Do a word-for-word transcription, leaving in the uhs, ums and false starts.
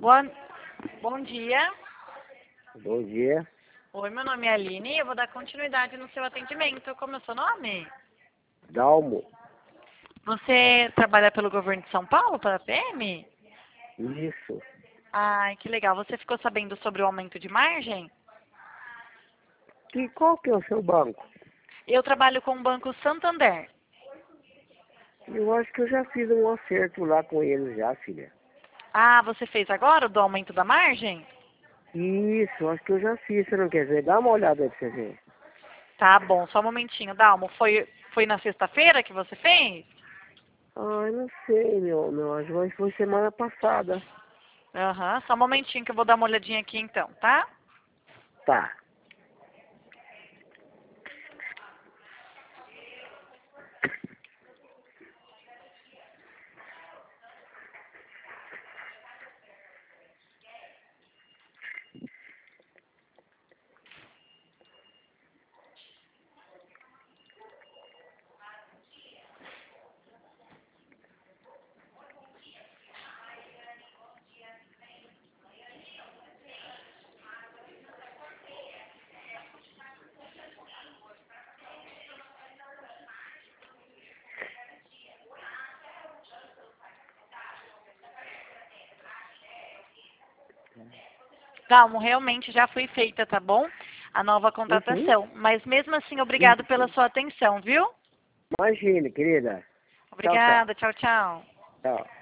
Boa... Bom dia. Bom dia. Oi, meu nome é Aline e eu vou dar continuidade no seu atendimento. Como é o seu nome? Dalmo. Você trabalha pelo governo de São Paulo, pela P M? Isso. Ai, que legal. Você ficou sabendo sobre o aumento de margem? E qual que é o seu banco? Eu trabalho com o Banco Santander. Eu acho que eu já fiz um acerto lá com eles já, filha. Ah, você fez agora o do aumento da margem? Isso, acho que eu já fiz. Você não quer ver? Dá uma olhada aí pra você ver. Tá bom, só um momentinho, Dalmo. Foi, foi na sexta-feira que você fez? Ai, não sei, meu, meu anjo, mas foi semana passada. Aham, só um momentinho que eu vou dar uma olhadinha aqui então, tá? Tá. Dalmo, realmente já foi feita, tá bom? A nova Uhum. contratação. Mas mesmo assim, obrigado pela sua atenção, viu? Imagine, querida. Tchau, tchau. Obrigada, tchau, tchau. Tchau.